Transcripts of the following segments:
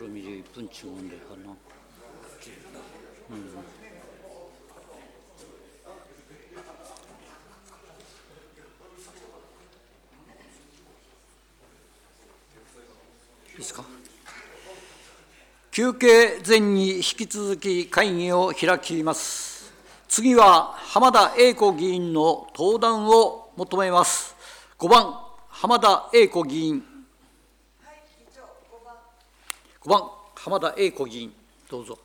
그럼 이제 이쁜 친구인데 하나.いいですか。休憩前に引き続き会議を開きます。次は浜田栄子議員の登壇を求めます。5番、浜田栄子議員。5番、浜田栄子議員、どうぞ。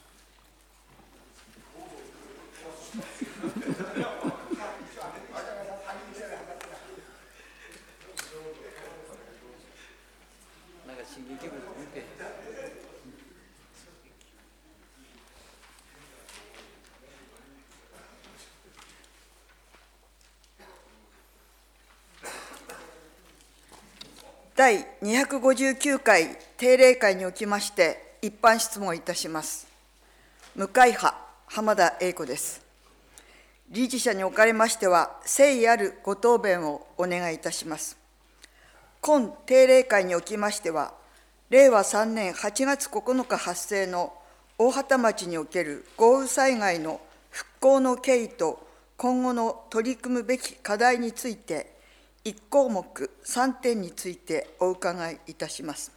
第259回定例会におきまして一般質問いたします。無会派、浜田栄子です。理事者におかれましては、誠意あるご答弁をお願いいたします。今定例会におきましては、令和3年8月9日発生の大畑町における豪雨災害の復興の経緯と今後の取り組むべき課題について、1項目3点についてお伺いいたします。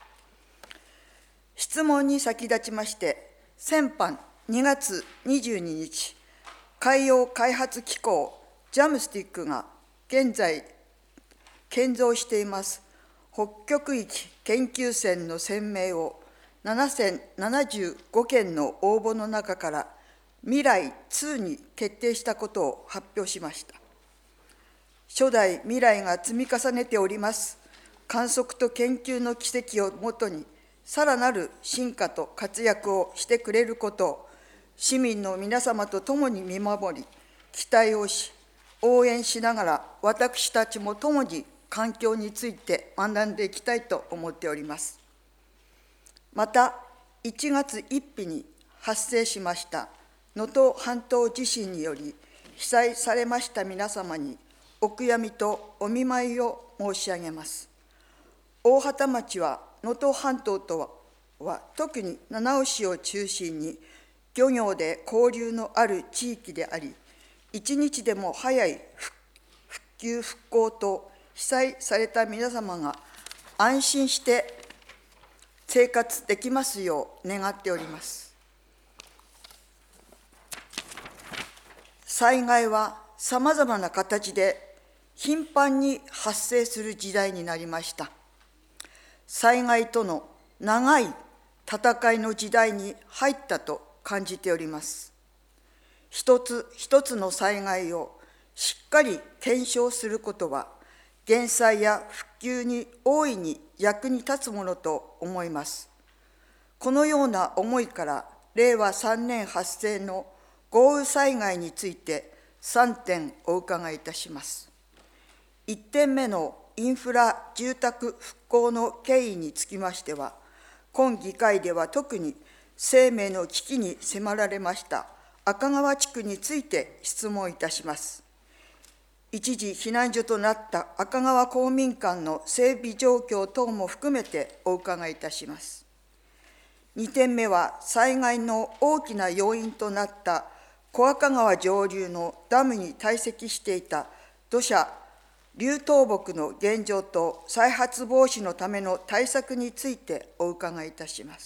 質問に先立ちまして、先般2月22日、海洋開発機構ジャムスティックが現在建造しています北極域研究船の船名を7075件の応募の中から未来2に決定したことを発表しました。初代未来が積み重ねております観測と研究の軌跡をもとに、さらなる進化と活躍をしてくれることを、市民の皆様と共に見守り、期待をし、応援しながら、私たちも共に環境について学んでいきたいと思っております。また、1月1日に発生しました能登半島地震により、被災されました皆様に、お悔やみとお見舞いを申し上げます。大畑町は能登半島とは特に七尾市を中心に漁業で交流のある地域であり、一日でも早い復旧復興と被災された皆様が安心して生活できますよう願っております。災害はさまざまな形で頻繁に発生する時代になりました。災害との長い戦いの時代に入ったと感じております。一つ一つの災害をしっかり検証することは、減災や復旧に大いに役に立つものと思います。このような思いから、令和3年発生の豪雨災害について3点お伺いいたします。1点目のインフラ住宅復興の経緯につきましては、今議会では特に生命の危機に迫られました赤川地区について質問いたします。一時避難所となった赤川公民館の整備状況等も含めてお伺いいたします。2点目は、災害の大きな要因となった小赤川上流のダムに堆積していた土砂流倒木の現状と再発防止のための対策についてお伺いいたします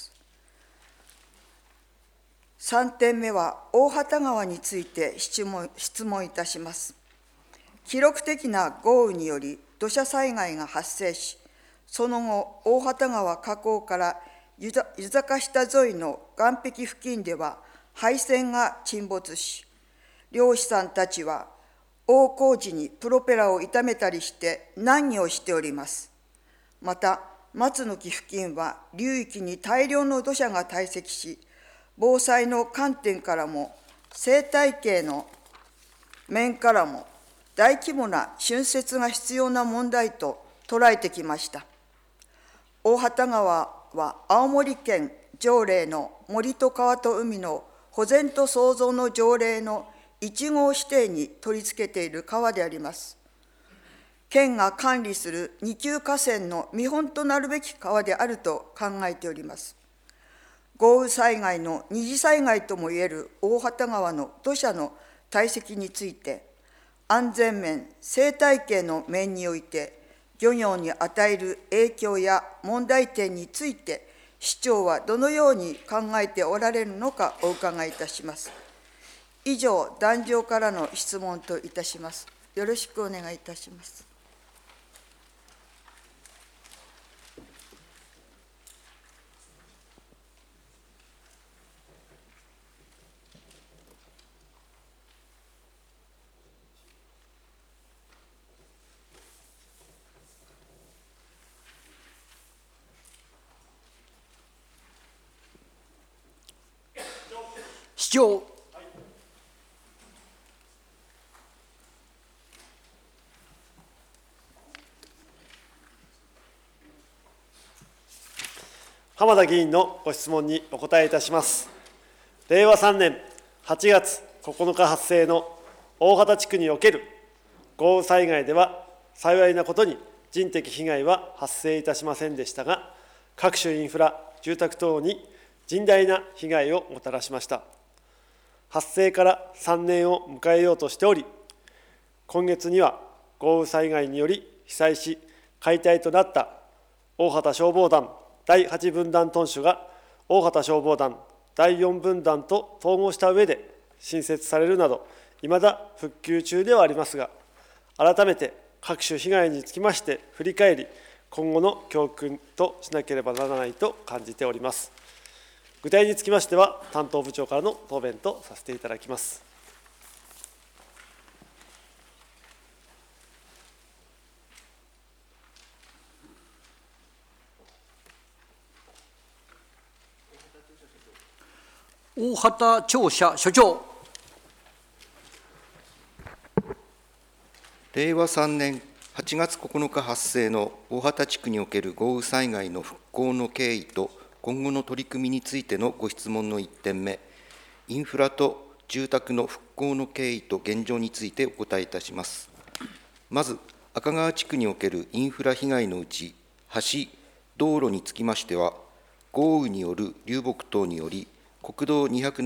。3点目は、大畑川について質問いたします。記録的な豪雨により土砂災害が発生し、その後、大畑川河口から湯坂下沿いの岸壁付近では配線が沈没し、漁師さんたちは大工事にプロペラを傷めたりして難儀をしております。また、松の木付近は流域に大量の土砂が堆積し、防災の観点からも生態系の面からも大規模な浚渫が必要な問題と捉えてきました。大畑川は青森県条例の森と川と海の保全と創造の条例の1号指定に取り付けている川であります。県が管理する2級河川の見本となるべき川であると考えております。 豪雨災害の二次災害ともいえる大畑川の土砂の堆積について、安全面、生態系の面において、漁業に与える影響や問題点について、市長はどのように考えておられるのかお伺いいたします。以上、壇上からの質問といたします。よろしくお願いいたします。 市長。 浜田議員のご質問にお答えいたします。令和3年8月9日発生の大畑地区における豪雨災害では、幸いなことに人的被害は発生いたしませんでしたが、各種インフラ、住宅等に甚大な被害をもたらしました。発生から3年を迎えようとしており、今月には豪雨災害により被災し、解体となった大畑消防団第8分団屯所が大畑消防団第4分団と統合した上で新設されるなど、いまだ復旧中ではありますが、改めて各種被害につきまして振り返り、今後の教訓としなければならないと感じております。具体につきましては、担当部長からの答弁とさせていただきます。 大畑庁舎所長。 令和3年8月9日発生の大畑地区における豪雨災害の復興の経緯と今後の取り組みについてのご質問の1点目、インフラと住宅の復興の経緯と現状についてお答えいたします。まず、赤川地区におけるインフラ被害のうち、橋、道路につきましては、豪雨による流木等により、国道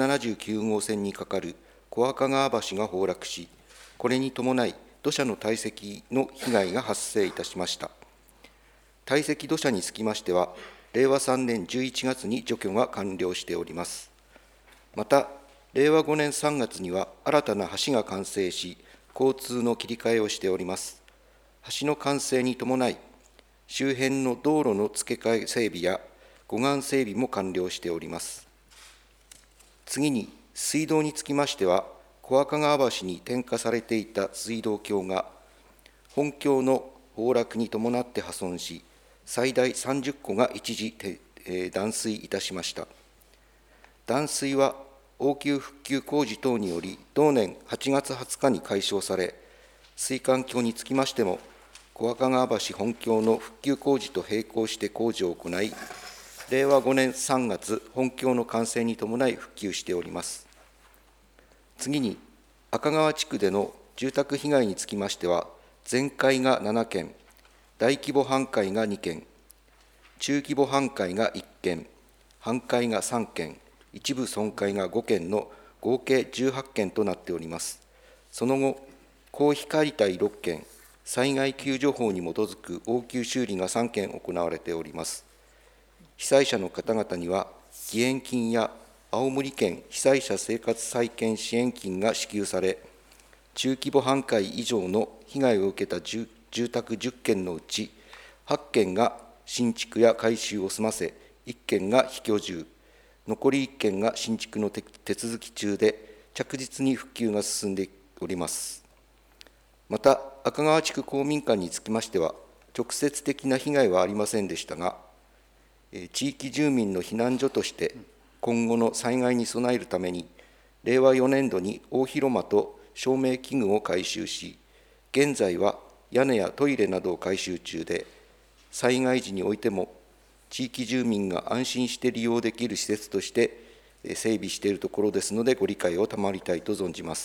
279号線に架かる小赤川橋が崩落し、これに伴い土砂の堆積の被害が発生いたしました。堆積土砂につきましては、令和3年11月に除去が完了しております。また、令和5年3月には新たな橋が完成し、交通の切り替えをしております。橋の完成に伴い、周辺の道路の付け替え整備や護岸整備も完了しております。次に、水道につきましては、小赤川橋に点火されていた水道橋が、本橋の崩落に伴って破損し、最大30戸が一時断水いたしました。断水は応急復旧工事等により、同年8月20日に解消され、水管橋につきましても、小赤川橋本橋の復旧工事と並行して工事を行い、令和5年3月、本橋の完成に伴い復旧しております。次に、赤川地区での住宅被害につきましては、全壊が7件、大規模半壊が2件、中規模半壊が1件、半壊が3件、一部損壊が5件の合計18件となっております。その後、公費解体6件、災害救助法に基づく応急修理が3件行われております。被災者の方々には、義援金や青森県被災者生活再建支援金が支給され、中規模半壊以上の被害を受けた住宅10件のうち、8件が新築や改修を済ませ、1件が非居住、残り1件が新築の手続き中で、着実に復旧が進んでおります。また、赤川地区公民館につきましては、直接的な被害はありませんでしたが、地域住民の避難所として、今後の災害に備えるために、令和4年度に大広間と照明器具を改修し、現在は屋根やトイレなどを改修中で、災害時においても、地域住民が安心して利用できる施設として整備しているところですので、ご理解を賜りたいと存じます。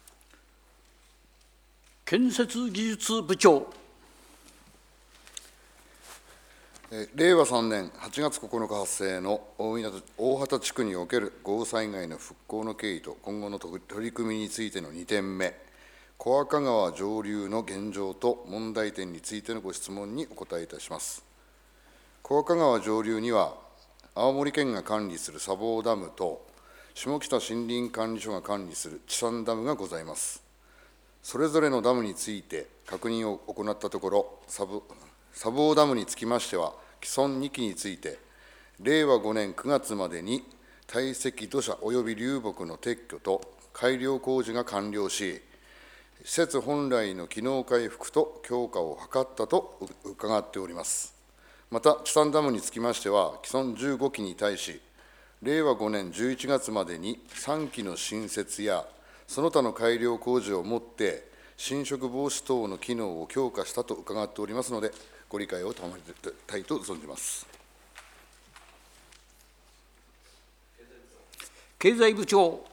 建設技術部長。 令和3年8月9日発生の大畑地区における豪雨災害の復興の経緯と今後の取り組みについての2点目、小赤川上流の現状と問題点についてのご質問にお答えいたします。小赤川上流には、青森県が管理する砂防ダムと、下北森林管理所が管理する地産ダムがございます。それぞれのダムについて確認を行ったところ、砂防ダムにつきましては、既存2基について、令和5年9月までに堆積土砂及び流木の撤去と改良工事が完了し、施設本来の機能回復と強化を図ったと伺っております。また、地産ダムにつきましては、既存15基に対し、令和5年11月までに3基の新設や、その他の改良工事をもって、侵食防止等の機能を強化したと伺っておりますので、ご理解を賜りたいと存じます。 経済部長。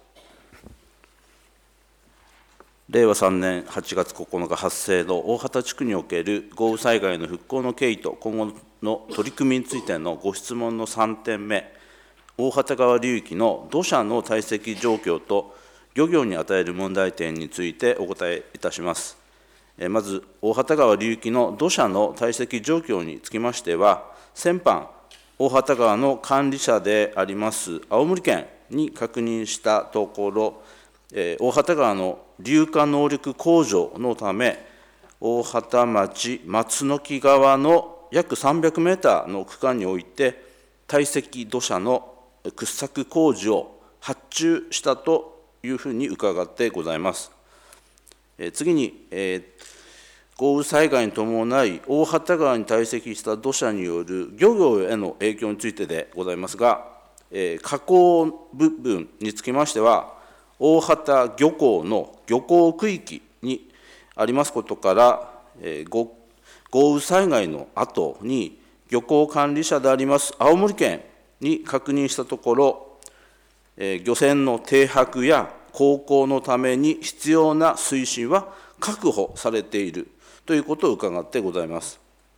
令和3年8月9日発生の大畑地区における豪雨災害の復興の経緯と今後の取り組みについてのご質問の3点目、大畑川流域の土砂の堆積状況と漁業に与える問題点についてお答えいたします。まず、大畑川流域の土砂の堆積状況につきましては、先般、大畑川の管理者であります青森県に確認したところ、大畑川の流下能力向上のため、大畑町松の木川の約300メーターの区間において、堆積土砂の掘削工事を発注したというふうに伺ってございます。次に、豪雨災害に伴い、大畑川に堆積した土砂による漁業への影響についてでございますが、河口部分につきましては、大畑漁港の漁港区域にありますことから、豪雨災害の後に漁港管理者であります青森県に確認したところ、漁船の停泊や航行のために必要な水深は確保されているということを伺ってございます。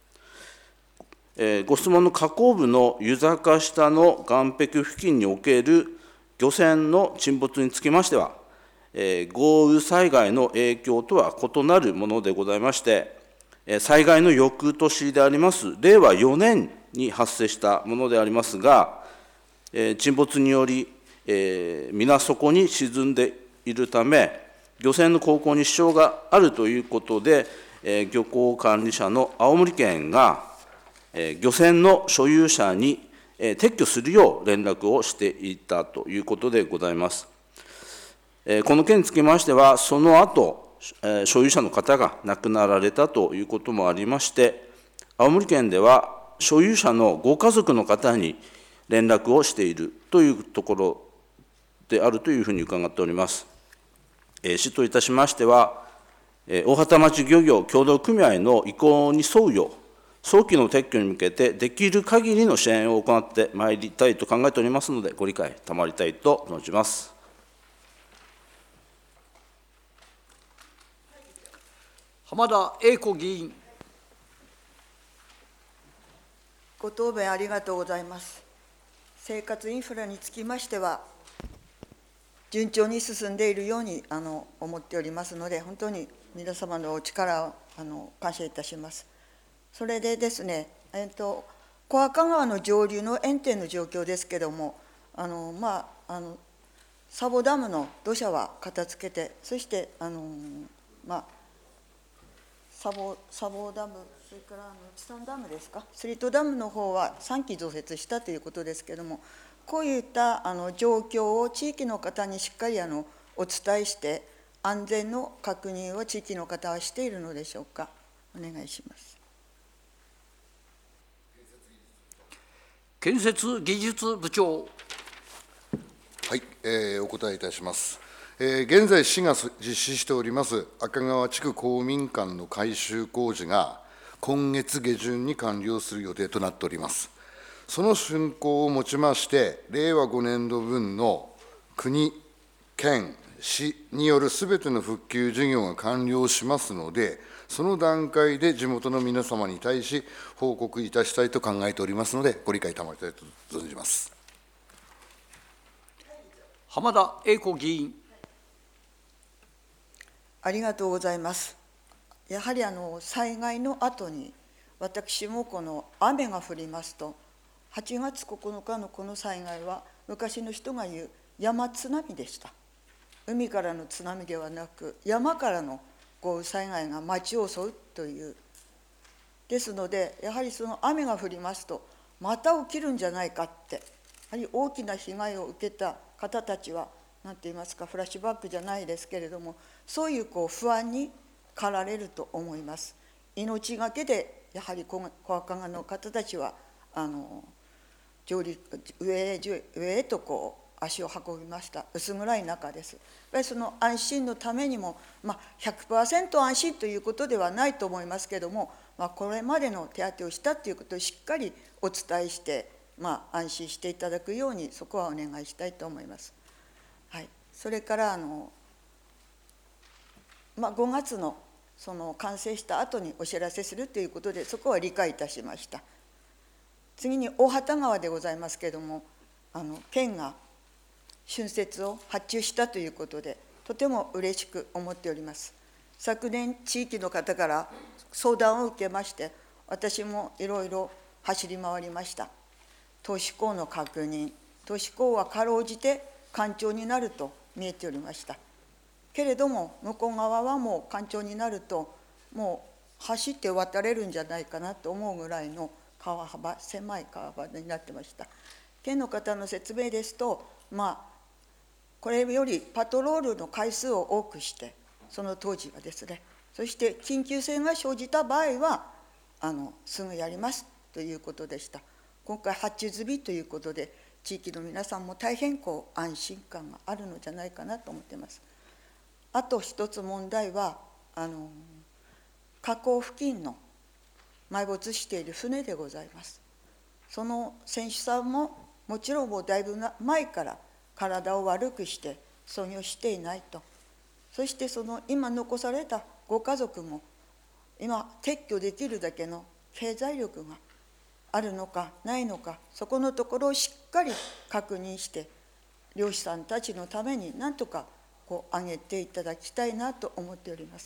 ご質問の河口部の湯坂下の岸壁付近における漁船の沈没につきましては、豪雨災害の影響とは異なるものでございまして、災害の翌年であります令和4年に発生したものでありますが、沈没により、水底に沈んでいるため、漁船の航行に支障があるということで、漁港管理者の青森県が、漁船の所有者に撤去するよう連絡をしていたということでございます。この件につきましては、その後、所有者の方が亡くなられたということもありまして、青森県では所有者のご家族の方に連絡をしているというところであるというふうに伺っております。市といたしましては、大畑町漁業協同組合の意向に沿うよう、早期の撤去に向けてできる限りの支援を行ってまいりたいと考えておりますので、ご理解賜りたいと存じます。 浜田栄子議員。 ご答弁ありがとうございます。生活インフラにつきましては、順調に進んでいるように思っておりますので、本当に皆様のお力を感謝いたします。それでですね、小赤川の上流の堰堤の状況ですけれども、砂防ダムの土砂は片付けて、そして砂防ダム、それから地産ダムですか、スリートダムの方は3基増設したということですけれども、こういった状況を地域の方にしっかりお伝えして、安全の確認を地域の方はしているのでしょうか。お願いします。 建設技術部長。 はい、お答えいたします。現在、市が実施しております赤川地区公民館の改修工事が今月下旬に完了する予定となっております。その竣工をもちまして、令和5年度分の国、県、市によるすべての復旧事業が完了しますので、 その段階で地元の皆様に対し報告いたしたいと考えておりますので、ご理解いただきたいと存じます。 浜田栄子議員。 ありがとうございます。やはり災害の後に、私もこの雨が降りますと、8月9日のこの災害は、昔の人が言う山津波でした。海からの津波ではなく、山からの豪雨災害が町を襲うという。ですので、やはりその雨が降りますと、また起きるんじゃないかって、やはり大きな被害を受けた方たちは、何て言いますか、フラッシュバックじゃないですけれども、そういう不安に駆られると思います。命がけで、やはり小赤川の方たちは、上へと足を運びました。薄暗い中です。やっぱりその安心のためにも、100% 安心ということではないと思いますけれども、これまでの手当てをしたということをしっかりお伝えして、安心していただくように、そこはお願いしたいと思います。はい、それから5月のその完成した後にお知らせするということで、そこは理解いたしました。次に大畑川でございますけれども、県が浚渫を発注したということで、とても嬉しく思っております。昨年、地域の方から相談を受けまして、私もいろいろ走り回りました。都市高の確認、都市高はかろうじて干潮になると見えておりました。けれども、向こう側はもう干潮になると、もう走って渡れるんじゃないかなと思うぐらいの川幅、狭い川幅になってました。県の方の説明ですと、これよりパトロールの回数を多くして、その当時はですね、そして緊急性が生じた場合は、すぐやりますということでした。今回発注済みということで、地域の皆さんも大変安心感があるのじゃないかなと思っています。あと一つ問題は、河口付近の埋没している船でございます。その船主さんももちろんもうだいぶ前から体を悪くして操業していないと。そしてその今残されたご家族も今撤去できるだけの経済力があるのかないのか、そこのところをしっかり確認して、漁師さんたちのためになんとか上げていただきたいなと思っております。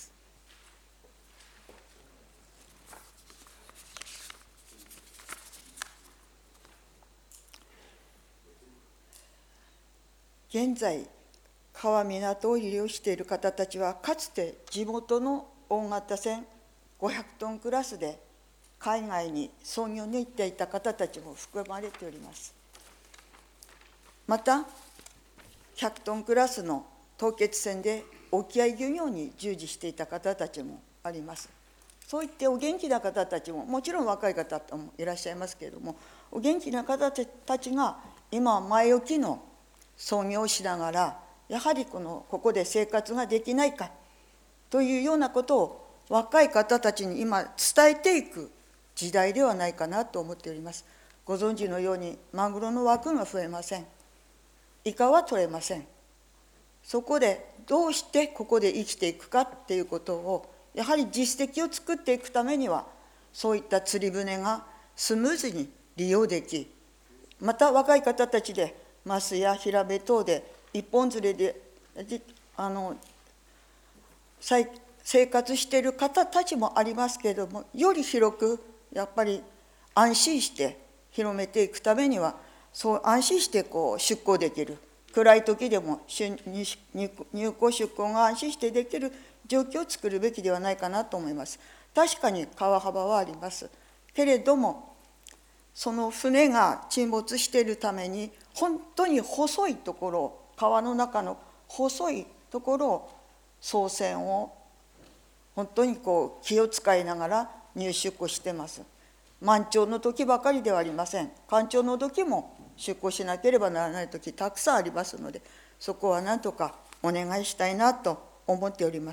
現在、川港を利用している方たちは、かつて地元の大型船500トンクラスで海外に操業に行っていた方たちも含まれております。また、100トンクラスの凍結船で沖合漁業に従事していた方たちもあります。そういってお元気な方たちも、もちろん若い方もいらっしゃいますけれども、お元気な方たちが今前置きの操業をしながら、やはりここで生活ができないかというようなことを若い方たちに今伝えていく時代ではないかなと思っております。ご存知のようにマグロの枠が増えません。イカは取れません。そこでどうしてここで生きていくかっていうことを、やはり実績を作っていくためには、そういった釣り船がスムーズに利用でき、また若い方たちでマスやヒラメ等で一本釣りで生活している方たちもありますけれども、より広くやっぱり安心して広めていくためには、そう安心して出港できる、暗い時でも入港出港が安心してできる状況を作るべきではないかなと思います。確かに川幅はありますけれども、その船が沈没しているために、本当に細いところ、川の中の細いところを操船を本当に気を使いながら入出港してます。満潮の時ばかりではありません。干潮の時も出港しなければならない時たくさんありますので、そこは何とかお願いしたいなと思っております。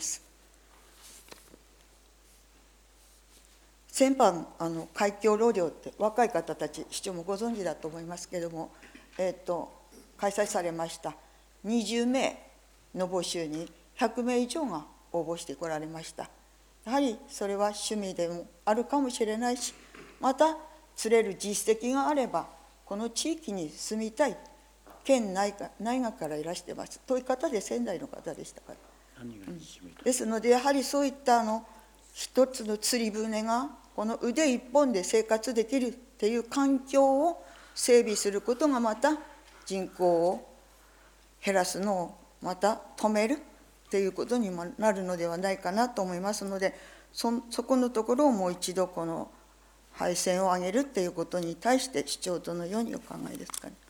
先般海峡労働って若い方たち市長もご存知だと思いますけれども、開催されました20名の募集に100名以上が応募してこられました。 やはりそれは趣味でもあるかもしれないし、また釣れる実績があればこの地域に住みたい、県内学からいらしてますという方で仙台の方でしたから、ですのでやはりそういった一つの釣り船がこの腕一本で生活できるっていう環境を整備することがまた人口を減らすのをまた止めるっていうことにもなるのではないかなと思いますので、そこのところをもう一度この配線を上げるっていうことに対して市長どのようにお考えですかね。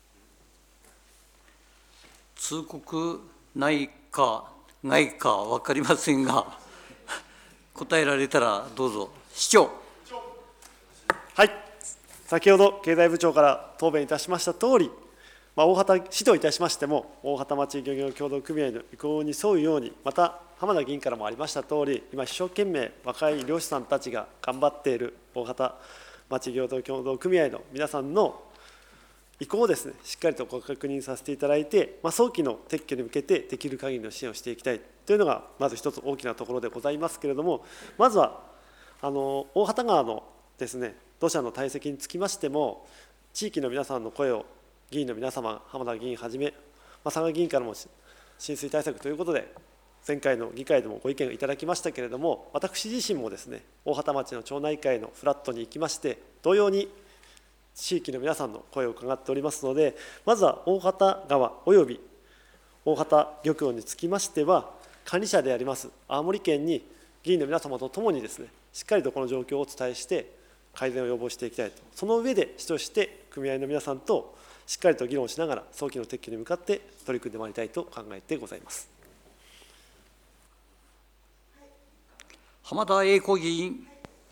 通告ないかないか分かりませんが答えられたらどうぞ。市長。 はい、先ほど経済部長から答弁いたしましたとおり、大畑市といたしましても、大畑町漁業協同組合の意向に沿うように、また浜田議員からもありましたとおり、今、一生懸命、若い漁師さんたちが頑張っている大畑町漁業協同組合の皆さんの意向をですね、しっかりとご確認させていただいて、早期の撤去に向けてできる限りの支援をしていきたいというのが、まず一つ大きなところでございますけれども、まずは大畑川のですね、土砂の堆積につきましても、地域の皆さんの声を議員の皆様、浜田議員はじめ、佐賀議員からも浸水対策ということで、前回の議会でもご意見をいただきましたけれども、私自身もですね、大畑町の町内会のフラットに行きまして、同様に地域の皆さんの声を伺っておりますので、まずは大畑川および大畑漁協につきましては、管理者であります青森県に議員の皆様とともにですね、しっかりとこの状況をお伝えして、改善を要望していきたいと、その上で市として組合の皆さんとしっかりと議論しながら、早期の撤去に向かって取り組んでまいりたいと考えてございます。 浜田栄子議員。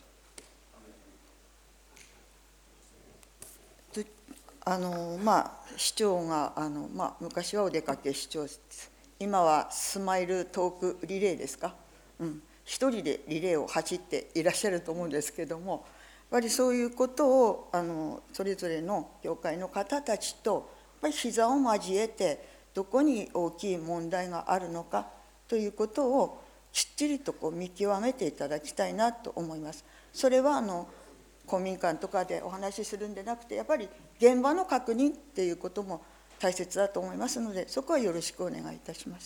市長が昔はお出かけ市長、今はスマイルトークリレーですか、一人でリレーを走っていらっしゃると思うんですけれども、やっぱりそういうことをそれぞれの業界の方たちとやっぱり膝を交えて、どこに大きい問題があるのかということをきっちりと見極めていただきたいなと思います。それは公民館とかでお話しするんでなくて、やっぱり現場の確認っていうことも大切だと思いますので、そこはよろしくお願いいたします。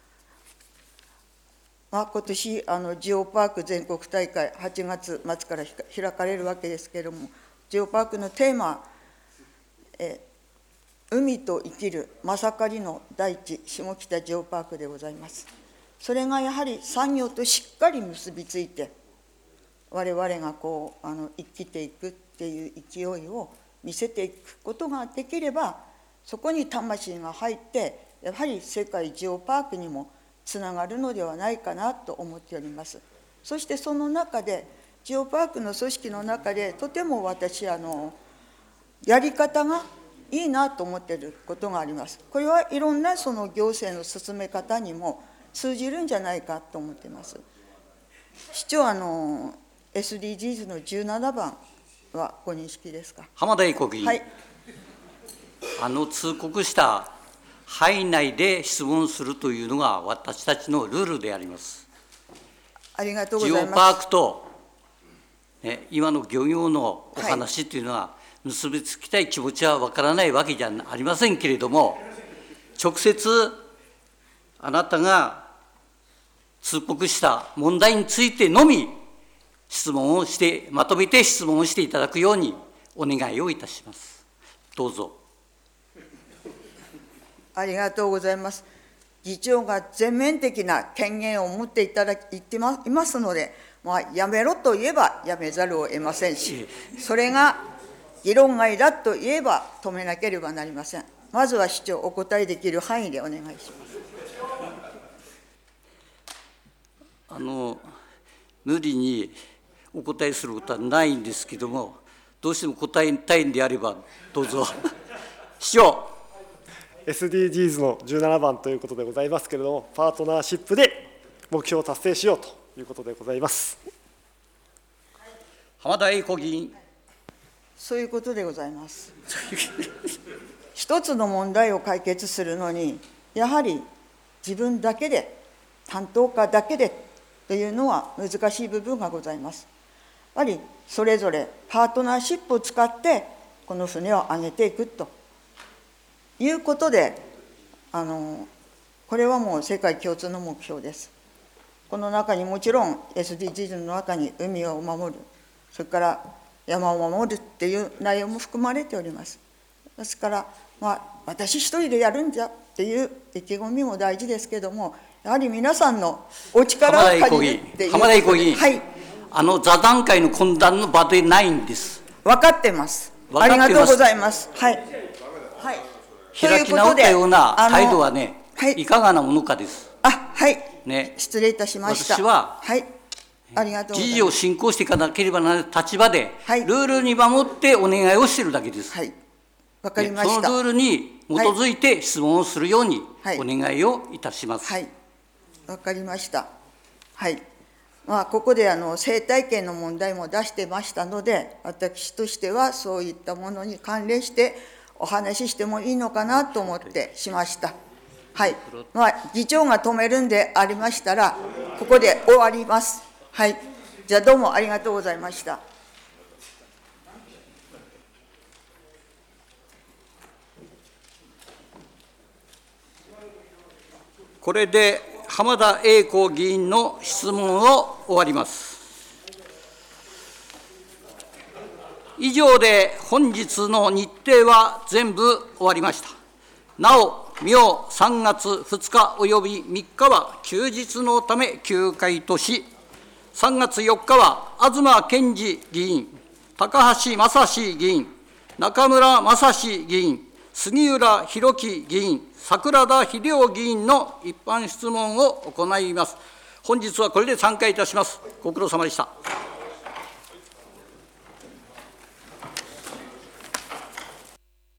今年ジオパーク全国大会8月末から開かれるわけですけれども、ジオパークのテーマは、海と生きるまさかりの大地下北ジオパークでございます。それがやはり産業としっかり結びついて、我々が生きていくっていう勢いを見せていくことができれば、そこに魂が入って、やはり世界ジオパークにもつながるのではないかなと思っております。そしてその中で、ジオパークの組織の中で、とても私やり方がいいなと思っていることがあります。これはいろんなその行政の進め方にも通じるんじゃないかと思っています。市長、SDGs の17番はご認識ですか。 浜田栄子議員。はい。通告した範囲内で質問するというのが私たちのルールであります。 ありがとうございます。 ジオパークと、今の漁業のお話というのは、結びつきたい気持ちはわからないわけじゃありませんけれども、直接あなたが通告した問題についてのみ質問をして、まとめて質問をしていただくようにお願いをいたします。どうぞ。 ありがとうございます。議長が全面的な権限を持っていますので、やめろと言えばやめざるを得ませんし、それが議論外だと言えば止めなければなりません。まずは市長、お答えできる範囲でお願いします。 無理にお答えすることはないんですけども、どうしても答えたいんであればどうぞ。市長。 SDGs の17番ということでございますけれども、パートナーシップで目標を達成しようということでございます。 浜田栄子議員。 そういうことでございます。一つの問題を解決するのに、やはり自分だけで、担当課だけでというのは難しい部分がございます。やはりそれぞれパートナーシップを使ってこの船を上げていくということで、これはもう世界共通の目標です。この中にもちろん SDGs の中に海を守る、それから山を守るっていう内容も含まれております。ですから、私一人でやるんじゃっていう意気込みも大事ですけども、やはり皆さんのお力を借りるっていう。 浜田英子議員、 はい、 座談会の懇談の場でないんです。 分かってます。ありがとうございます。はい。はい。 開き直ったような態度はね、いかがなものかです。 はい。 ね、 失礼いたしました。 私は、 はい。ありがとうございます。 事実を進行していかなければならない立場で、 はい、 ルールに守ってお願いをしているだけです。 はい。わかりました。 そのルールに基づいて質問をするようにはいお願いをいたします。 はい。わかりました。はい。ここで生態系の問題も出してましたので、私としてはそういったものに関連してお話ししてもいいのかなと思ってしました。はい。議長が止めるんでありましたら、ここで終わります。はい。じゃあどうもありがとうございました。 これで浜田英子議員の質問を終わります。以上で本日の日程は全部終わりました。なお、明3月2日および3日は休日のため休会とし、3月4日は東健次議員、高橋正史議員、中村正史議員、杉浦博樹議員、桜田秀夫議員の一般質問を行います。本日はこれで散会いたします。ご苦労様でした。